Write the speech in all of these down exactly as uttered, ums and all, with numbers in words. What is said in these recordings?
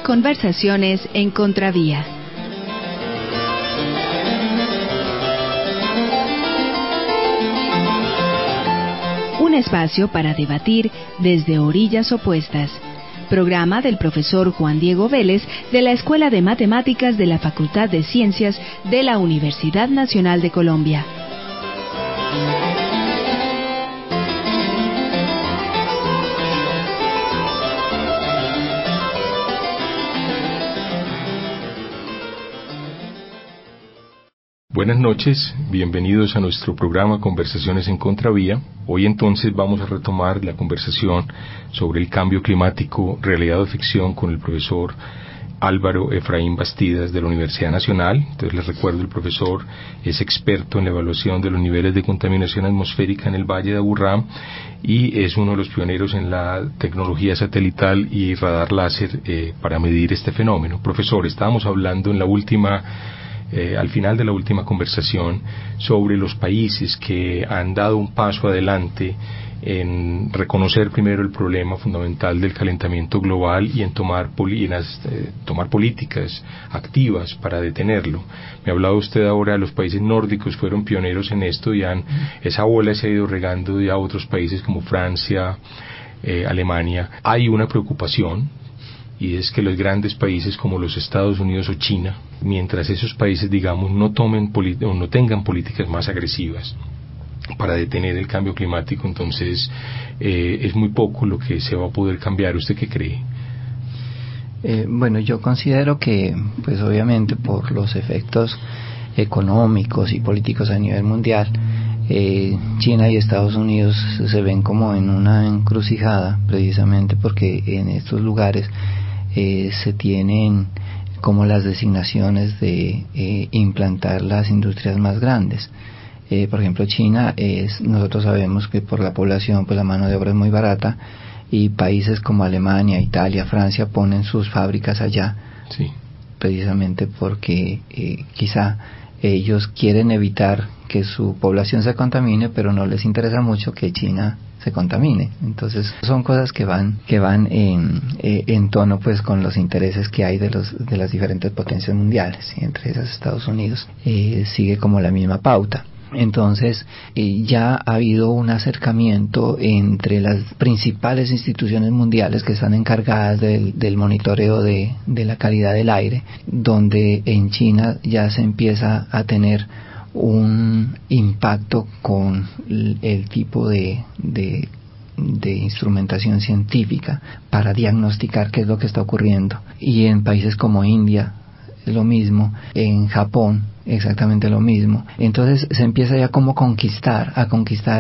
Conversaciones en Contravía. Un espacio para debatir desde orillas opuestas. Programa del profesor Juan Diego Vélez de la Escuela de Matemáticas de la Facultad de Ciencias de la Universidad Nacional de Colombia. Buenas noches, bienvenidos a nuestro programa Conversaciones en Contravía. Hoy entonces vamos a retomar la conversación sobre el cambio climático, realidad o ficción, con el profesor Álvaro Efraín Bastidas de la Universidad Nacional. Entonces les recuerdo, el profesor es experto en la evaluación de los niveles de contaminación atmosférica en el Valle de Aburrá y es uno de los pioneros en la tecnología satelital y radar láser eh, para medir este fenómeno. Profesor, estábamos hablando en la última Eh, al final de la última conversación sobre los países que han dado un paso adelante en reconocer primero el problema fundamental del calentamiento global y en tomar, poli- en as, eh, tomar políticas activas para detenerlo. Me hablaba usted ahora de los países nórdicos, fueron pioneros en esto y han, esa bola se ha ido regando ya a otros países como Francia, eh, Alemania. Hay una preocupación, y es que los grandes países como los Estados Unidos o China, mientras esos países, digamos, no tomen o no tengan políticas más agresivas para detener el cambio climático, entonces eh, es muy poco lo que se va a poder cambiar. ¿Usted qué cree? Eh, bueno, yo considero que, pues obviamente por los efectos económicos y políticos a nivel mundial, eh, China y Estados Unidos se ven como en una encrucijada, precisamente porque en estos lugares eh, se tienen como las designaciones de eh, implantar las industrias más grandes. Eh, por ejemplo, China es, nosotros sabemos que por la población, pues la mano de obra es muy barata, y países como Alemania, Italia, Francia ponen sus fábricas allá, sí, precisamente porque eh, quizá ellos quieren evitar que su población se contamine, pero no les interesa mucho que China se contamine. Entonces son cosas que van que van en, eh, en tono pues con los intereses que hay de los de las diferentes potencias mundiales, y entre esas Estados Unidos eh, sigue como la misma pauta. Entonces eh, ya ha habido un acercamiento entre las principales instituciones mundiales que están encargadas del, del monitoreo de, de la calidad del aire, donde en China ya se empieza a tener un impacto con el, el tipo de, de de instrumentación científica para diagnosticar qué es lo que está ocurriendo. Y en países como India lo mismo, en Japón exactamente lo mismo. Entonces se empieza ya como conquistar, a conquistar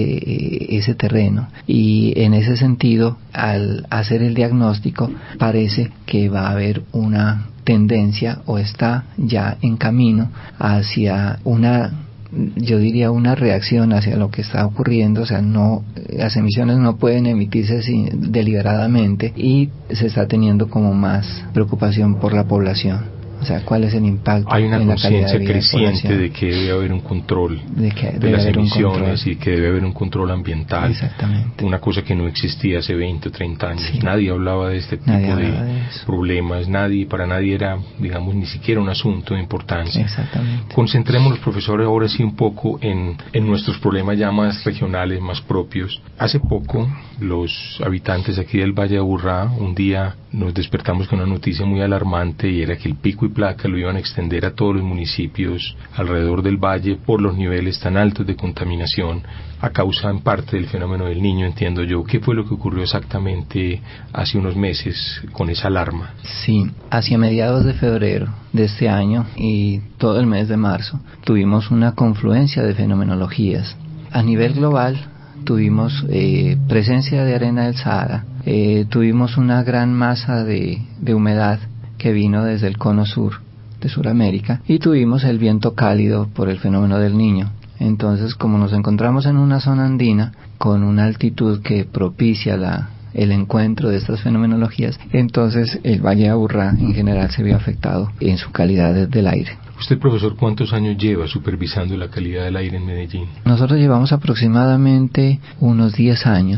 ese, ese terreno, y en ese sentido, al hacer el diagnóstico, parece que va a haber una tendencia, o está ya en camino hacia una, yo diría una reacción hacia lo que está ocurriendo. O sea, no, las emisiones no pueden emitirse sin, deliberadamente, y se está teniendo como más preocupación por la población. O sea, ¿cuál es el impacto? Hay una en la conciencia calidad de creciente de que debe haber un control de, que de debe las haber emisiones y que debe haber un control ambiental. Exactamente. Una cosa que no existía hace veinte o treinta años. Sí. Nadie hablaba de este tipo Nadie de, de problemas. Nadie, para nadie era, digamos, ni siquiera un asunto de importancia. Exactamente. Concentrémonos, profesor, ahora sí un poco en, en nuestros problemas ya más regionales, más propios. Hace poco, los habitantes aquí del Valle de Aburrá, un día nos despertamos con una noticia muy alarmante, y era que el pico y placa lo iban a extender a todos los municipios alrededor del valle por los niveles tan altos de contaminación, a causa en parte del fenómeno del Niño, entiendo yo. ¿Qué fue lo que ocurrió exactamente hace unos meses con esa alarma? Sí, hacia mediados de febrero de este año y todo el mes de marzo tuvimos una confluencia de fenomenologías. A nivel global tuvimos eh, presencia de arena del Sahara, eh, tuvimos una gran masa de, de humedad que vino desde el cono sur de Sudamérica, y tuvimos el viento cálido por el fenómeno del Niño. Entonces, como nos encontramos en una zona andina con una altitud que propicia la, el encuentro de estas fenomenologías, entonces el Valle de Aburrá en general se vio afectado en su calidad del aire. Usted, profesor, ¿cuántos años lleva supervisando la calidad del aire en Medellín? Nosotros llevamos aproximadamente unos diez años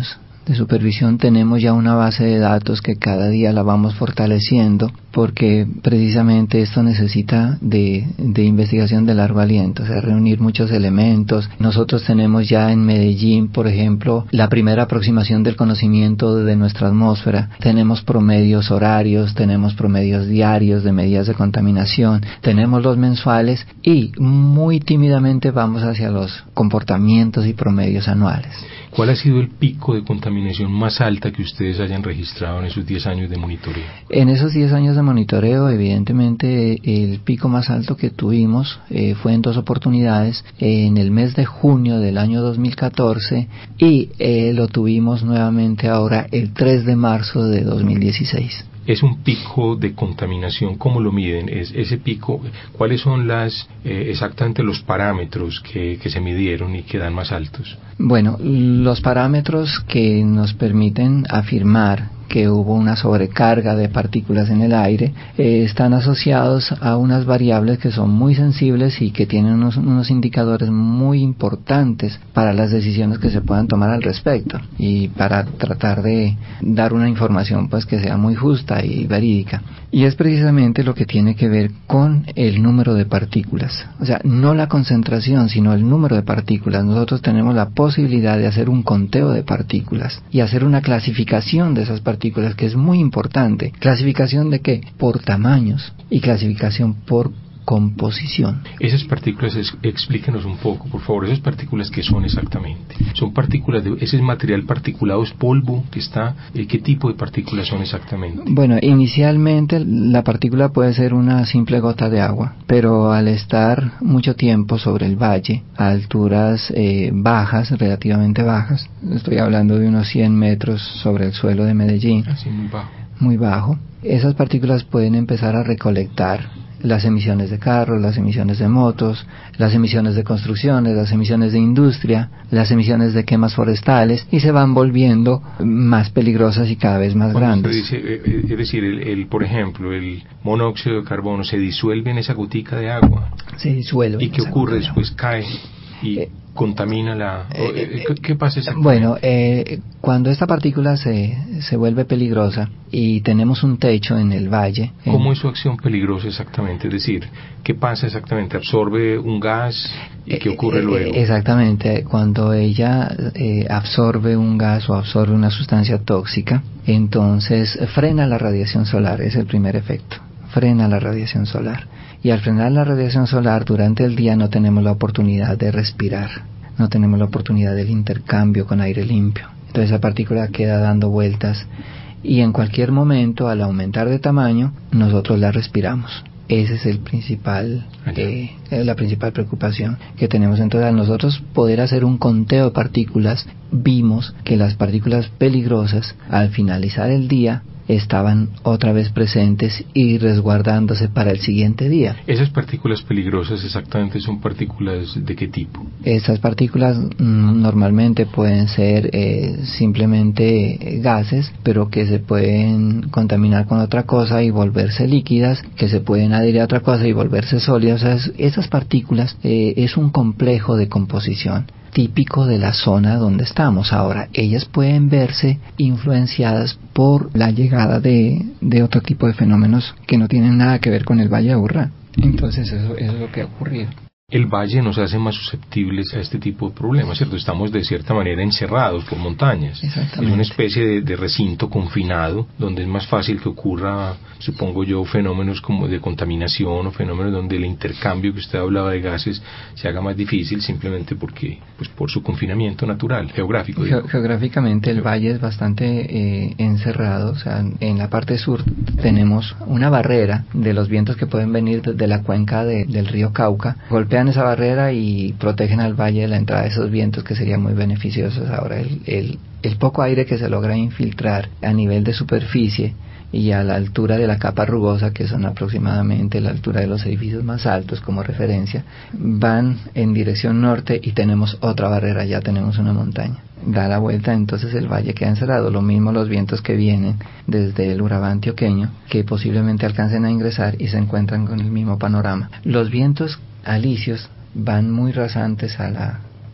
de supervisión tenemos ya una base de datos que cada día la vamos fortaleciendo, porque precisamente esto necesita de, de investigación de largo aliento, o sea, reunir muchos elementos. Nosotros tenemos ya en Medellín, por ejemplo, la primera aproximación del conocimiento de nuestra atmósfera. Tenemos promedios horarios, tenemos promedios diarios de medidas de contaminación, tenemos los mensuales y muy tímidamente vamos hacia los comportamientos y promedios anuales. ¿Cuál ha sido el pico de contaminación más alta que ustedes hayan registrado en esos diez años de monitoreo? En esos diez años de monitoreo, evidentemente, el pico más alto que tuvimos eh, fue en dos oportunidades, eh, en el mes de junio del año dos mil catorce y eh, lo tuvimos nuevamente ahora el tres de marzo de dos mil dieciséis. Es un pico de contaminación, ¿cómo lo miden? Es, ese pico, ¿cuáles son las eh, exactamente los parámetros que, que se midieron y que dan más altos? Bueno, los parámetros que nos permiten afirmar que hubo una sobrecarga de partículas en el aire eh, están asociados a unas variables que son muy sensibles y que tienen unos, unos indicadores muy importantes para las decisiones que se puedan tomar al respecto y para tratar de dar una información pues que sea muy justa y verídica. Y es precisamente lo que tiene que ver con el número de partículas, o sea, no la concentración, sino el número de partículas. Nosotros tenemos la posibilidad de hacer un conteo de partículas y hacer una clasificación de esas partículas, que es muy importante. ¿Clasificación de qué? Por tamaños y clasificación por composición. Esas partículas, es, explíquenos un poco, por favor, esas partículas, ¿qué son exactamente? ¿Son partículas de ese material particulado, es polvo que está? Eh, ¿Qué tipo de partículas son exactamente? Bueno, inicialmente la partícula puede ser una simple gota de agua, pero al estar mucho tiempo sobre el valle, a alturas eh, bajas, relativamente bajas, estoy hablando de unos cien metros sobre el suelo de Medellín, así muy bajo, muy bajo, esas partículas pueden empezar a recolectar las emisiones de carros, las emisiones de motos, las emisiones de construcciones, las emisiones de industria, las emisiones de quemas forestales, y se van volviendo más peligrosas y cada vez más Cuando grandes. Usted dice, eh, es decir, el, el, por ejemplo, el monóxido de carbono se disuelve en esa gotica de agua. Se disuelve. ¿Y qué ocurre después? Cae y eh, contamina la... Eh, ¿qué, ¿Qué pasa exactamente? Bueno, eh, cuando esta partícula se, se vuelve peligrosa y tenemos un techo en el valle... ¿Cómo en, es su acción peligrosa exactamente? Es decir, ¿qué pasa exactamente? ¿Absorbe un gas y qué ocurre eh, luego? Exactamente, cuando ella eh, absorbe un gas o absorbe una sustancia tóxica, entonces frena la radiación solar, es el primer efecto, frena la radiación solar. Y al frenar la radiación solar durante el día no tenemos la oportunidad de respirar, no tenemos la oportunidad del intercambio con aire limpio. Entonces esa partícula queda dando vueltas y en cualquier momento, al aumentar de tamaño, nosotros la respiramos. Ese es el principal, eh, la principal preocupación que tenemos. Entonces, al nosotros poder hacer un conteo de partículas, vimos que las partículas peligrosas, al finalizar el día, estaban otra vez presentes y resguardándose para el siguiente día. ¿Esas partículas peligrosas exactamente son partículas de qué tipo? Estas partículas mm, normalmente pueden ser eh, simplemente gases, pero que se pueden contaminar con otra cosa y volverse líquidas, que se pueden adherir a otra cosa y volverse sólidas. O sea, es, esas partículas eh, es un complejo de composición típico de la zona donde estamos. Ahora, ellas pueden verse influenciadas por la llegada de, de otro tipo de fenómenos que no tienen nada que ver con el Valle de Aburrá. Entonces, eso, eso es lo que ha ocurrido. El valle nos hace más susceptibles a este tipo de problemas, ¿cierto? Estamos de cierta manera encerrados por montañas. Exactamente. Es una especie de, de recinto confinado donde es más fácil que ocurra, supongo yo, fenómenos como de contaminación o fenómenos donde el intercambio que usted hablaba de gases se haga más difícil simplemente porque, pues por su confinamiento natural, geográfico. Ge- geográficamente el valle es bastante eh, encerrado, o sea, en la parte sur tenemos una barrera de los vientos que pueden venir de, de la cuenca de, del río Cauca, golpean esa barrera y protegen al valle de la entrada de esos vientos que serían muy beneficiosos. Ahora el, el, el poco aire que se logra infiltrar a nivel de superficie y a la altura de la capa rugosa, que son aproximadamente la altura de los edificios más altos como referencia, van en dirección norte y tenemos otra barrera, ya tenemos una montaña. Da la vuelta, entonces el valle queda encerrado. Lo mismo los vientos que vienen desde el Urabá antioqueño, que posiblemente alcancen a ingresar y se encuentran con el mismo panorama. Los vientos alisios van muy rasantes a la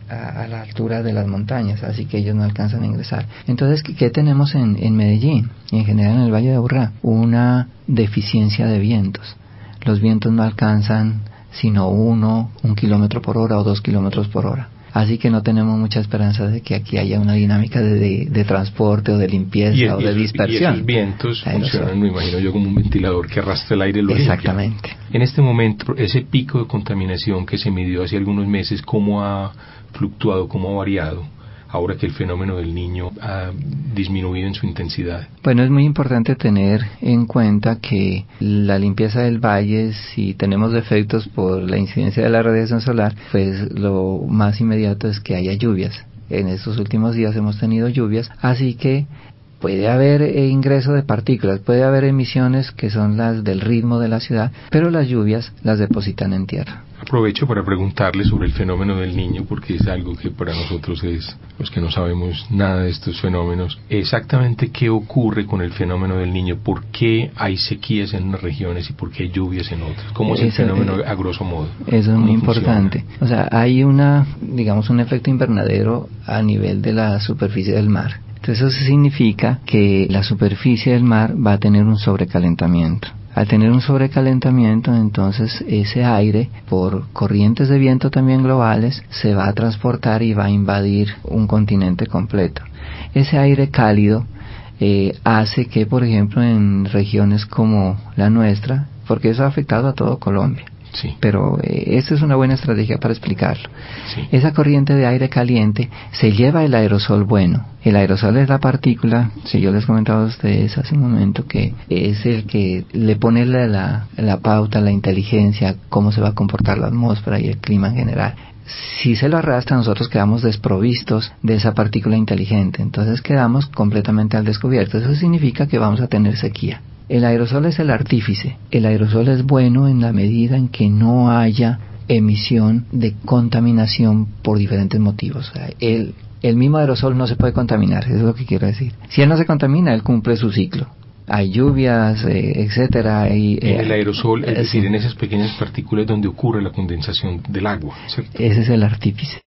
a, a la altura de las montañas, así que ellos no alcanzan a ingresar. Entonces, ¿qué, qué tenemos en, en Medellín y en general en el Valle de Aburrá? Una deficiencia de vientos. Los vientos no alcanzan sino uno, un kilómetro por hora o dos kilómetros por hora. Así que no tenemos mucha esperanza de que aquí haya una dinámica de, de, de transporte o de limpieza y, o y de esos, dispersión. Y esos vientos funcionan, me imagino yo, como un ventilador que arrastra el aire y lo Exactamente. limpia. En este momento, ese pico de contaminación que se midió hace algunos meses, ¿cómo ha fluctuado, cómo ha variado ahora que el fenómeno del Niño ha disminuido en su intensidad? Bueno, es muy importante tener en cuenta que la limpieza del valle, si tenemos defectos por la incidencia de la radiación solar, pues lo más inmediato es que haya lluvias. En estos últimos días hemos tenido lluvias, así que puede haber eh, ingreso de partículas, puede haber emisiones que son las del ritmo de la ciudad, pero las lluvias las depositan en tierra. Aprovecho para preguntarle sobre el fenómeno del Niño, porque es algo que para nosotros es, los que no sabemos nada de estos fenómenos, exactamente qué ocurre con el fenómeno del Niño, por qué hay sequías en unas regiones y por qué hay lluvias en otras, cómo es el eso, fenómeno eh, a grosso modo. Eso es muy importante. O sea, hay una, digamos, un efecto invernadero a nivel de la superficie del mar. Entonces eso significa que la superficie del mar va a tener un sobrecalentamiento. Al tener un sobrecalentamiento, entonces ese aire, por corrientes de viento también globales, se va a transportar y va a invadir un continente completo. Ese aire cálido eh, hace que, por ejemplo, en regiones como la nuestra, porque eso ha afectado a todo Colombia, sí. pero eh, esta es una buena estrategia para explicarlo. Sí. Esa corriente de aire caliente se lleva el aerosol bueno. El aerosol es la partícula, si yo les comentaba a ustedes hace un momento, que es el que le pone la, la, la pauta, la inteligencia, cómo se va a comportar la atmósfera y el clima en general. Si se lo arrastra, nosotros quedamos desprovistos de esa partícula inteligente, entonces quedamos completamente al descubierto. Eso significa que vamos a tener sequía. El aerosol es el artífice. El aerosol es bueno en la medida en que no haya emisión de contaminación por diferentes motivos. O sea, el, el mismo aerosol no se puede contaminar, eso es lo que quiero decir. Si él no se contamina, él cumple su ciclo. Hay lluvias, eh, etcétera. Y, en eh, el aerosol, es eh, decir, sí. en esas pequeñas partículas donde ocurre la condensación del agua, ¿cierto? Ese es el artífice.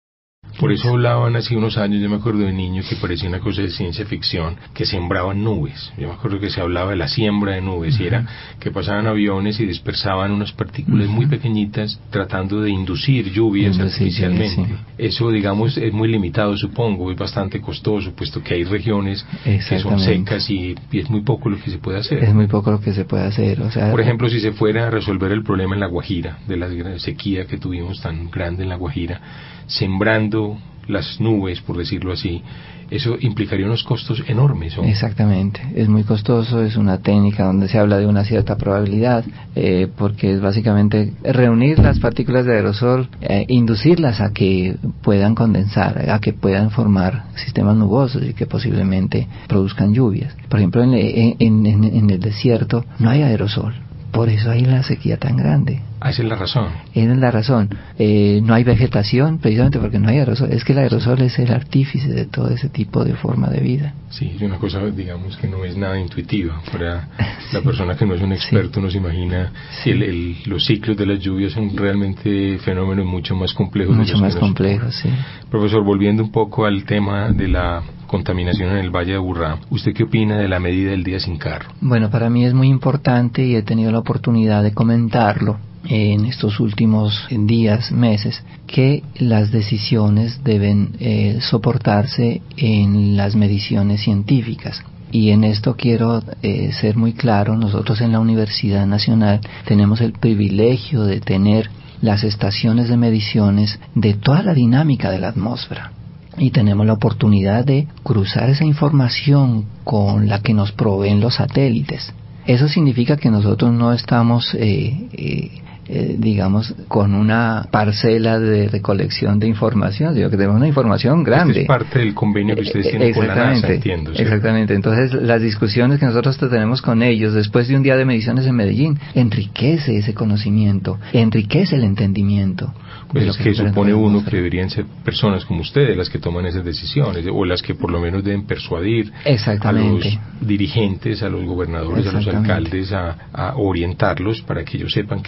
Por eso hablaban hace unos años, yo me acuerdo de niño, que parecía una cosa de ciencia ficción, que sembraban nubes. Yo me acuerdo que se hablaba de la siembra de nubes, uh-huh. y era que pasaban aviones y dispersaban unas partículas uh-huh. muy pequeñitas tratando de inducir lluvias Inducir, artificialmente. Sí. Eso, digamos, es muy limitado, supongo, es bastante costoso, puesto que hay regiones que son secas y, y es muy poco lo que se puede hacer. Es muy poco lo que se puede hacer. O sea, por ejemplo, si se fuera a resolver el problema en La Guajira, de la sequía que tuvimos tan grande en La Guajira, sembrando las nubes, por decirlo así, eso implicaría unos costos enormes, ¿no? Exactamente, es muy costoso, es una técnica donde se habla de una cierta probabilidad, eh, porque es básicamente reunir las partículas de aerosol, eh, inducirlas a que puedan condensar, a que puedan formar sistemas nubosos y que posiblemente produzcan lluvias. Por ejemplo, en, en, en, en el desierto no hay aerosol. Por eso hay la sequía tan grande. Ah, esa es la razón. Esa es la razón. Eh, no hay vegetación, precisamente porque no hay aerosol. Es que el aerosol es el artífice de todo ese tipo de forma de vida. Sí, es una cosa, digamos, que no es nada intuitiva. Para la sí. persona que no es un experto, sí. no se imagina sí. el, el, los ciclos de las lluvias son realmente fenómenos mucho más complejos. Mucho de los más que complejos, sí. Profesor, volviendo un poco al tema de la contaminación en el Valle de Aburrá, ¿usted qué opina de la medida del día sin carro? Bueno, para mí es muy importante y he tenido la oportunidad de comentarlo en estos últimos días, meses, que las decisiones deben eh, soportarse en las mediciones científicas. Y en esto quiero eh, ser muy claro, nosotros en la Universidad Nacional tenemos el privilegio de tener las estaciones de mediciones de toda la dinámica de la atmósfera. Y tenemos la oportunidad de cruzar esa información con la que nos proveen los satélites. Eso significa que nosotros no estamos, eh, eh, eh, digamos, con una parcela de recolección de información, sino que tenemos una información grande. Este es parte del convenio que ustedes tienen con la NASA, entiendo. ¿Sí? Exactamente. Entonces, las discusiones que nosotros tenemos con ellos después de un día de mediciones en Medellín enriquece ese conocimiento, enriquece el entendimiento. Pues es que supone uno que deberían ser personas como ustedes las que toman esas decisiones, o las que por lo menos deben persuadir a los dirigentes, a los gobernadores, a los alcaldes a, a orientarlos para que ellos sepan qué decisión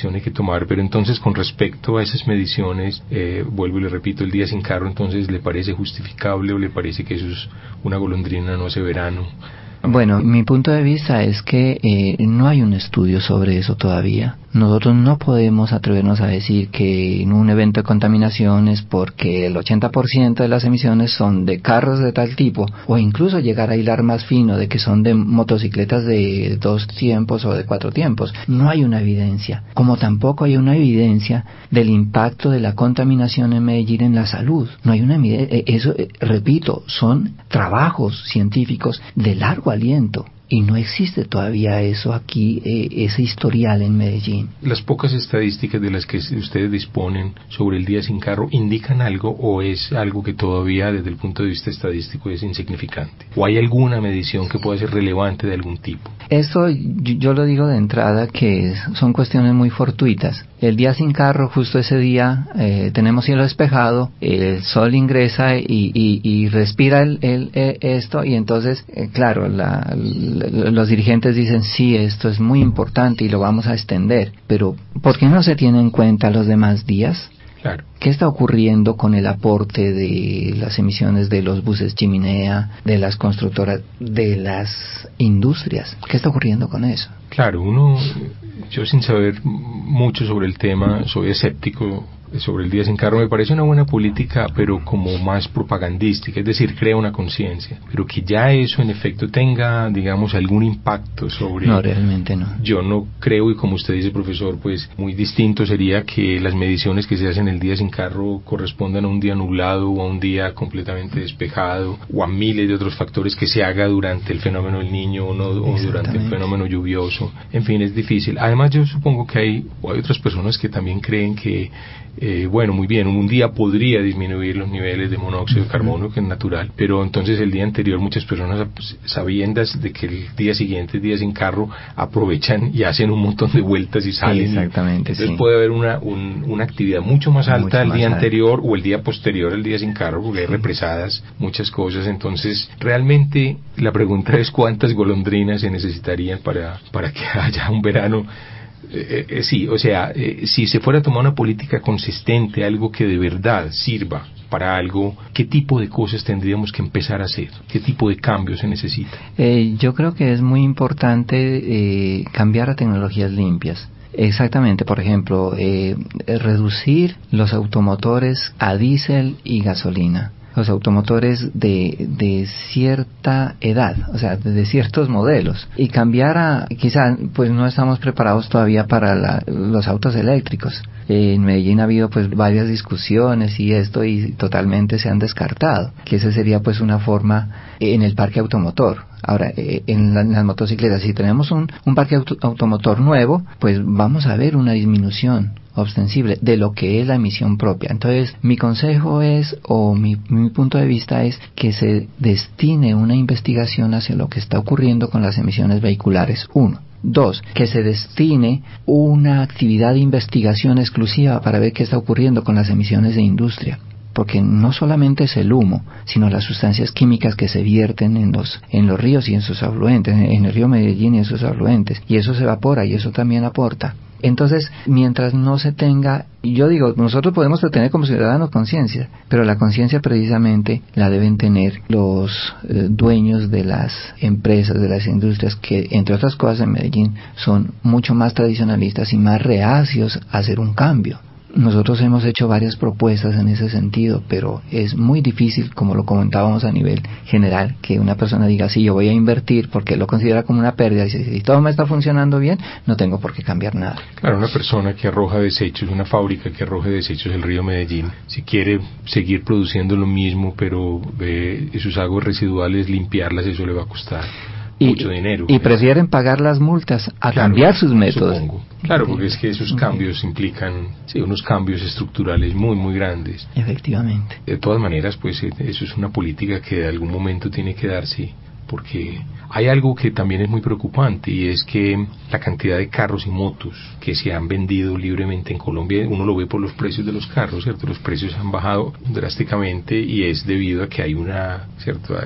decisión hay que tomar. Pero entonces, con respecto a esas mediciones, eh, vuelvo y le repito, el día sin carro, entonces, ¿le parece justificable o le parece que eso es una golondrina no hace verano? Bueno, mi punto de vista es que eh, no hay un estudio sobre eso todavía. Nosotros no podemos atrevernos a decir que en un evento de contaminación es porque el ochenta por ciento de las emisiones son de carros de tal tipo, o incluso llegar a hilar más fino de que son de motocicletas de dos tiempos o de cuatro tiempos. No hay una evidencia, como tampoco hay una evidencia del impacto de la contaminación en Medellín en la salud. No hay una evidencia. Eso, eh, repito, son trabajos científicos de largo aliento. Y no existe todavía eso aquí, eh, ese historial en Medellín. ¿Las pocas estadísticas de las que ustedes disponen sobre el día sin carro indican algo, o es algo que todavía desde el punto de vista estadístico es insignificante? ¿O hay alguna medición que pueda ser relevante de algún tipo? Esto yo, yo lo digo de entrada que son cuestiones muy fortuitas. El día sin carro, justo ese día, eh, tenemos cielo despejado, el sol ingresa y, y, y respira el, el, el, esto, y entonces, eh, claro, la, la, los dirigentes dicen, sí, esto es muy importante y lo vamos a extender, pero ¿por qué no se tiene en cuenta los demás días? Claro. ¿Qué está ocurriendo con el aporte de las emisiones de los buses chimenea, de las constructoras, de las industrias? ¿Qué está ocurriendo con eso? Claro, uno, yo sin saber mucho sobre el tema, soy escéptico sobre el día sin carro. Me parece una buena política, pero como más propagandística, es decir, crea una conciencia, pero que ya eso en efecto tenga, digamos, algún impacto sobre... No, realmente no. Yo no creo, y como usted dice, profesor, pues muy distinto sería que las mediciones que se hacen el día sin carro correspondan a un día nublado o a un día completamente despejado, o a miles de otros factores que se haga durante el fenómeno del Niño o, no, o durante el fenómeno lluvioso. En fin, es difícil. Además, yo supongo que hay, o hay otras personas que también creen que Eh, bueno, muy bien, un día podría disminuir los niveles de monóxido de carbono, que es natural, pero entonces el día anterior muchas personas, sabiendas de que el día siguiente es día sin carro, aprovechan y hacen un montón de vueltas y salen. Exactamente, y, entonces sí. puede haber una, un, una actividad mucho más alta mucho el más día alta. anterior o el día posterior al día sin carro, porque sí. hay represadas muchas cosas. Entonces, realmente la pregunta es cuántas golondrinas se necesitarían para, para que haya un verano. Eh, eh, sí, o sea, eh, si se fuera a tomar una política consistente, algo que de verdad sirva para algo, ¿qué tipo de cosas tendríamos que empezar a hacer? ¿Qué tipo de cambios se necesita? Eh, yo creo que es muy importante eh, cambiar a tecnologías limpias. Exactamente, por ejemplo, eh, reducir los automotores a diésel y gasolina. Los automotores de, de cierta edad, o sea, de ciertos modelos, y cambiar a, quizá, pues no estamos preparados todavía para la, los autos eléctricos. Eh, en Medellín ha habido pues varias discusiones y esto, y totalmente se han descartado, que esa sería pues una forma en el parque automotor. Ahora, eh, en, la, en las motocicletas, si tenemos un, un parque auto, automotor nuevo, pues vamos a ver una disminución ostensible de lo que es la emisión propia. Entonces, mi consejo es, o mi, mi punto de vista es, que se destine una investigación hacia lo que está ocurriendo con las emisiones vehiculares, uno. Dos, que se destine una actividad de investigación exclusiva para ver qué está ocurriendo con las emisiones de industria. Porque no solamente es el humo, sino las sustancias químicas que se vierten en los en los ríos y en sus afluentes, en el río Medellín y en sus afluentes, y eso se evapora y eso también aporta. Entonces, mientras no se tenga, yo digo, nosotros podemos tener como ciudadanos conciencia, pero la conciencia precisamente la deben tener los eh, dueños de las empresas, de las industrias, que entre otras cosas en Medellín son mucho más tradicionalistas y más reacios a hacer un cambio. Nosotros hemos hecho varias propuestas en ese sentido, pero es muy difícil, como lo comentábamos a nivel general, que una persona diga, sí, yo voy a invertir porque lo considera como una pérdida, y si todo me está funcionando bien, no tengo por qué cambiar nada. Claro, una persona que arroja desechos, una fábrica que arroje desechos del río Medellín, si quiere seguir produciendo lo mismo, pero eh, sus aguas residuales, limpiarlas, eso le va a costar y, mucho dinero. Y prefieren pagar las multas a claro, cambiar sus métodos. Supongo. Claro, porque es que esos cambios implican sí, unos cambios estructurales muy, muy grandes. Efectivamente. De todas maneras, pues eso es una política que de algún momento tiene que darse, porque hay algo que también es muy preocupante, y es que la cantidad de carros y motos que se han vendido libremente en Colombia, uno lo ve por los precios de los carros, ¿cierto? Los precios han bajado drásticamente, y es debido a que hay una, ¿cierto?,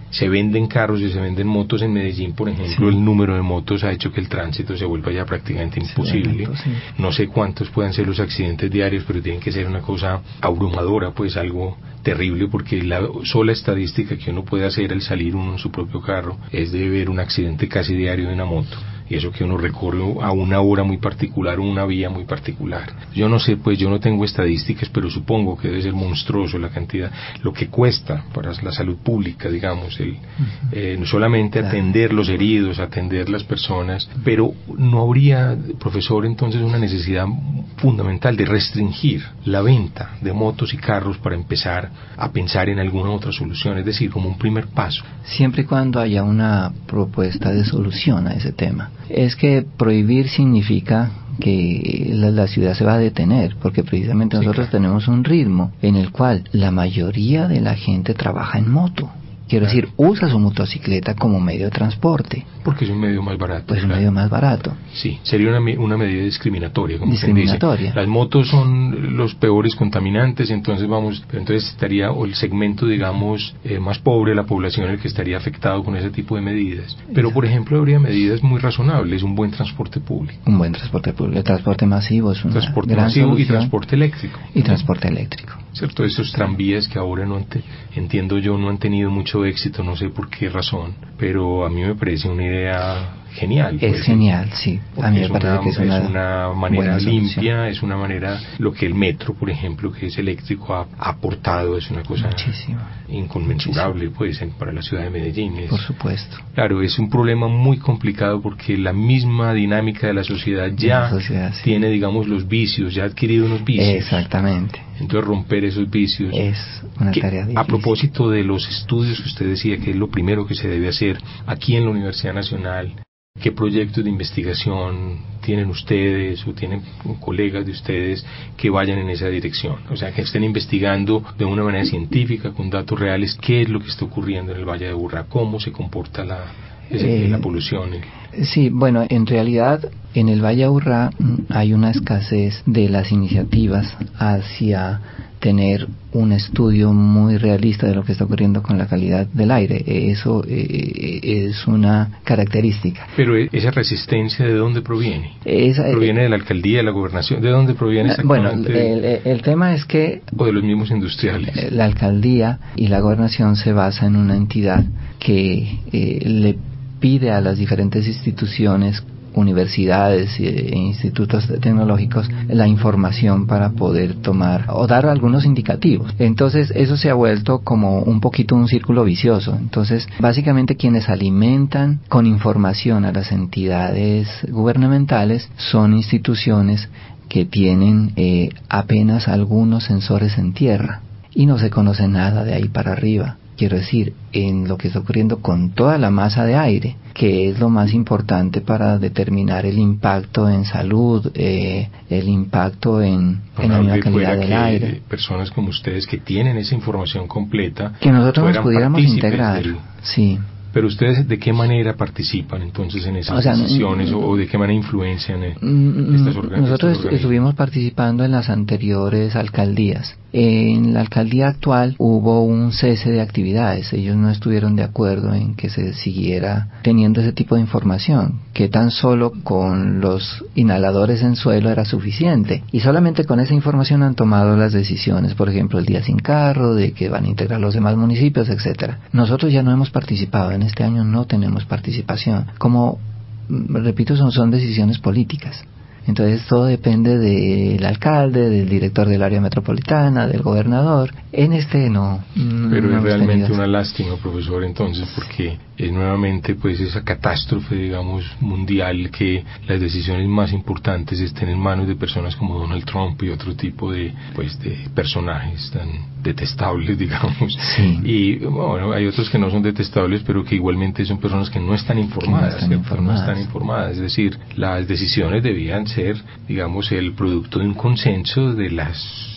se venden carros y se venden motos en Medellín, por ejemplo, sí. el número de motos ha hecho que el tránsito se vuelva ya prácticamente imposible. imposible. No sé cuántos puedan ser los accidentes diarios, pero tienen que ser una cosa abrumadora, pues algo terrible, porque la sola estadística que uno puede hacer al salir uno en su propio carro es de ver un accidente casi diario de una moto. Y eso que uno recorre a una hora muy particular o una vía muy particular. Yo no sé, pues yo no tengo estadísticas, pero supongo que debe ser monstruoso la cantidad, lo que cuesta para la salud pública, digamos, el, eh, no solamente atender los heridos, atender las personas, pero no habría, profesor, entonces una necesidad fundamental de restringir la venta de motos y carros para empezar a pensar en alguna otra solución, es decir, como un primer paso. Siempre y cuando haya una propuesta de solución a ese tema. Es que prohibir significa que la, la ciudad se va a detener, porque precisamente sí, nosotros claro. tenemos un ritmo en el cual la mayoría de la gente trabaja en moto. Quiero claro. decir, usa su motocicleta como medio de transporte. Porque es un medio más barato. Pues claro. un medio más barato. Sí, sería una, una medida discriminatoria, como discriminatoria. Dice. Las motos son los peores contaminantes, entonces vamos, entonces estaría, o el segmento, digamos, eh, más pobre de la población el que estaría afectado con ese tipo de medidas. Pero, Exacto. por ejemplo, habría medidas muy razonables, un buen transporte público. Un buen transporte público. El transporte masivo es una transporte gran masivo solución. Y transporte eléctrico. Y transporte eléctrico. ¿Cierto? Estos tranvías que ahora no han te, entiendo yo no han tenido mucho éxito, no sé por qué razón, pero a mí me parece una idea genial. Es pues, genial, sí. A mí me parece una, que es una, es una manera limpia, solución. Es una manera, lo que el metro, por ejemplo, que es eléctrico, ha, ha aportado, es una cosa Muchísimo. inconmensurable, Muchísimo. pues, en, para la ciudad de Medellín. Es, por supuesto. Claro, es un problema muy complicado porque la misma dinámica de la sociedad ya la sociedad, sí. tiene, digamos, los vicios, ya ha adquirido unos vicios. Exactamente. Entonces romper esos vicios es una que, tarea difícil. A propósito de los estudios que usted decía que es lo primero que se debe hacer aquí en la Universidad Nacional, ¿qué proyectos de investigación tienen ustedes o tienen colegas de ustedes que vayan en esa dirección? O sea, que estén investigando de una manera científica, con datos reales, qué es lo que está ocurriendo en el Valle de Aburrá, cómo se comporta la, ese, eh, la polución. Sí, bueno, en realidad en el Valle de Aburrá hay una escasez de las iniciativas hacia tener un estudio muy realista de lo que está ocurriendo con la calidad del aire. Eso eh, es una característica. Pero esa resistencia, ¿de dónde proviene? Esa, ¿Proviene de la alcaldía, de la gobernación? ¿De dónde proviene exactamente? Bueno, el, el tema es que... ¿O de los mismos industriales? La alcaldía y la gobernación se basa en una entidad que eh, le pide a las diferentes instituciones, universidades e institutos tecnológicos la información para poder tomar o dar algunos indicativos. Entonces eso se ha vuelto como un poquito un círculo vicioso. Entonces básicamente quienes alimentan con información a las entidades gubernamentales son instituciones que tienen eh, apenas algunos sensores en tierra y no se conoce nada de ahí para arriba. Quiero decir, en lo que está ocurriendo con toda la masa de aire, que es lo más importante para determinar el impacto en salud, eh, el impacto en, en la misma calidad del aire. Personas como ustedes que tienen esa información completa, que nosotros nos pudiéramos integrar, del... sí. Pero ustedes, ¿de qué manera participan entonces en esas o sea, decisiones o, o de qué manera influencian en estas organizaciones? Nosotros estuvimos participando en las anteriores alcaldías. En la alcaldía actual hubo un cese de actividades. Ellos no estuvieron de acuerdo en que se siguiera teniendo ese tipo de información, que tan solo con los inhaladores en suelo era suficiente. Y solamente con esa información han tomado las decisiones, por ejemplo, el día sin carro, de que van a integrar los demás municipios, etcétera. Nosotros ya no hemos participado. En este año no tenemos participación. Como, repito, son, son decisiones políticas. Entonces todo depende del alcalde, del director del área metropolitana, del gobernador. En este no. no Pero no es realmente tenido. Una lástima, profesor, entonces, porque es nuevamente pues esa catástrofe, digamos, mundial, que las decisiones más importantes estén en manos de personas como Donald Trump y otro tipo de pues de personajes tan detestables, digamos. Sí. Y bueno, hay otros que no son detestables, pero que igualmente son personas que no están informadas, que no están, informadas. no están informadas. Es decir, las decisiones debían ser, digamos, el producto de un consenso de las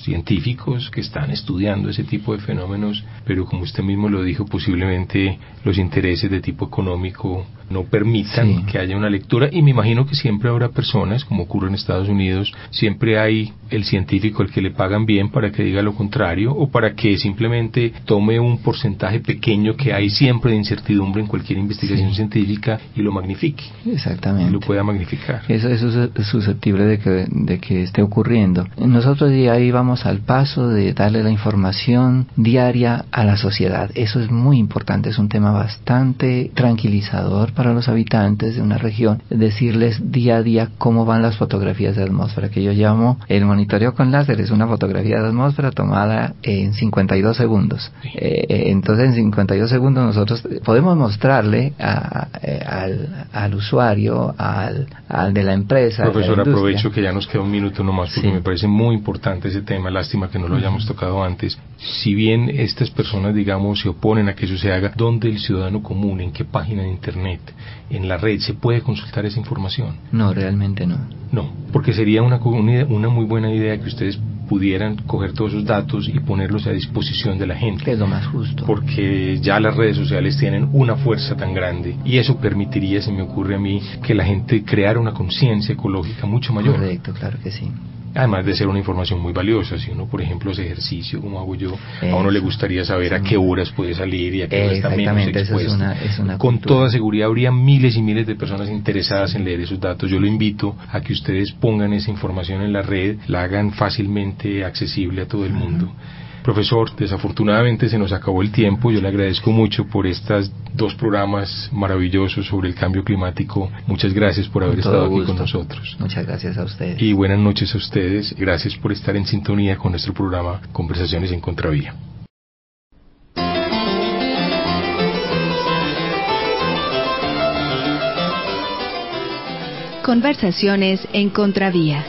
científicos que están estudiando ese tipo de fenómenos, pero como usted mismo lo dijo, posiblemente los intereses de tipo económico no permitan sí. que haya una lectura, y me imagino que siempre habrá personas, como ocurre en Estados Unidos, siempre hay el científico al que le pagan bien para que diga lo contrario, o para que simplemente tome un porcentaje pequeño que hay siempre de incertidumbre en cualquier investigación sí. científica y lo magnifique. Exactamente. Y lo pueda magnificar. Eso, eso es susceptible de que, de que esté ocurriendo. Nosotros ya ahí vamos al paso de darle la información diaria a la sociedad. Eso es muy importante, es un tema bastante tranquilizador para los habitantes de una región, decirles día a día cómo van las fotografías de atmósfera, que yo llamo el monitoreo con láser. Es una fotografía de atmósfera tomada en cincuenta y dos segundos. Sí. Eh, entonces en cincuenta y dos segundos nosotros podemos mostrarle a, a, al, al usuario, al, al de la empresa. Profesor, de la aprovecho que ya nos queda un minuto nomás porque sí. me parece muy importante ese tema, lástima que no lo hayamos uh-huh. tocado antes. Si bien estas personas, digamos, se oponen a que eso se haga, ¿dónde el ciudadano común, en qué página de internet, en la red, se puede consultar esa información? No, realmente no. No, porque sería una, una muy buena idea que ustedes pudieran coger todos esos datos y ponerlos a disposición de la gente. Que es lo más justo. Porque ya las redes sociales tienen una fuerza tan grande y eso permitiría, se me ocurre a mí, que la gente creara una conciencia ecológica mucho mayor. Correcto, claro que sí. Además de ser una información muy valiosa, si uno, por ejemplo, hace ejercicio, como hago yo, eso. A uno le gustaría saber sí. a qué horas puede salir y a qué horas está menos expuesto. Es una, es una Con cultura. toda seguridad habría miles y miles de personas interesadas en leer esos datos. Yo lo invito a que ustedes pongan esa información en la red, la hagan fácilmente accesible a todo el mundo. Uh-huh. Profesor, desafortunadamente se nos acabó el tiempo. Yo le agradezco mucho por estos dos programas maravillosos sobre el cambio climático. Muchas gracias por haber estado aquí con nosotros. Muchas gracias a ustedes. Y buenas noches a ustedes. Gracias por estar en sintonía con nuestro programa Conversaciones en Contravía. Conversaciones en Contravía.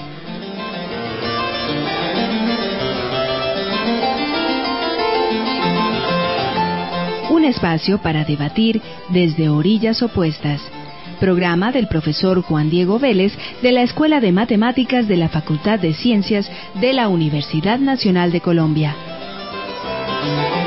Un espacio para debatir desde orillas opuestas. Programa del profesor Juan Diego Vélez de la Escuela de Matemáticas de la Facultad de Ciencias de la Universidad Nacional de Colombia.